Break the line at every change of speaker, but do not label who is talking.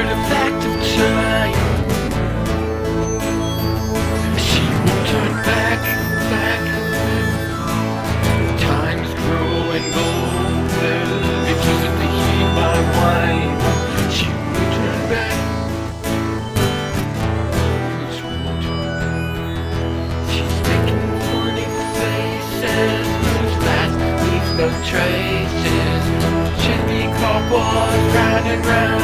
the fact of time. She won't turn back. Time's growing older because of the heat my wine. She won't turn back. She won't turn back. She's making funny faces, moves fast, leaves no traces. Chimney clock walks round and round.